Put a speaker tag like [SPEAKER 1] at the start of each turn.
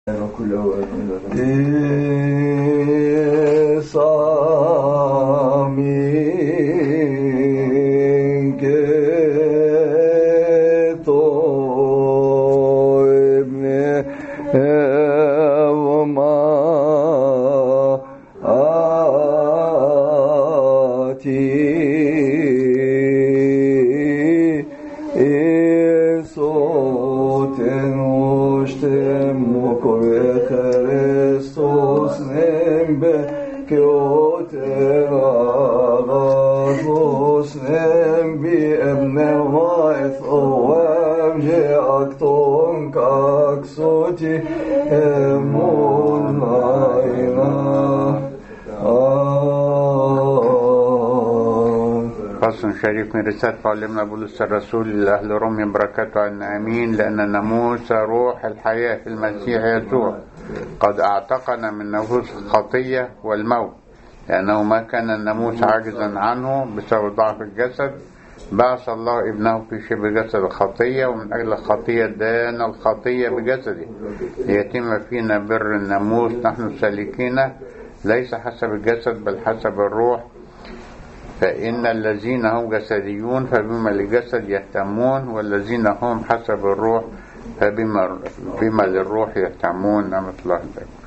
[SPEAKER 1] فصل شريف من رسالة معلمنا بولس الرسول لأهل روميا بركاته عنا آمين. لأن ناموس روح الحياة في المسيح يسوع قد أعتقنا من نفوس الخطية والموت، لأنه ما كان الناموس عاجزا عنه بسبب ضعف الجسد، بعث الله ابنه في شبه جسد الخطية، ومن أجل الخطية دان الخطية بجسده ليتم فينا بر الناموس، نحن سالكين ليس حسب الجسد بل حسب الروح. فإن الذين هم جسديون فبما للجسد يهتمون، والذين هم حسب الروح فبما للروح يهتمون. نعمة الله.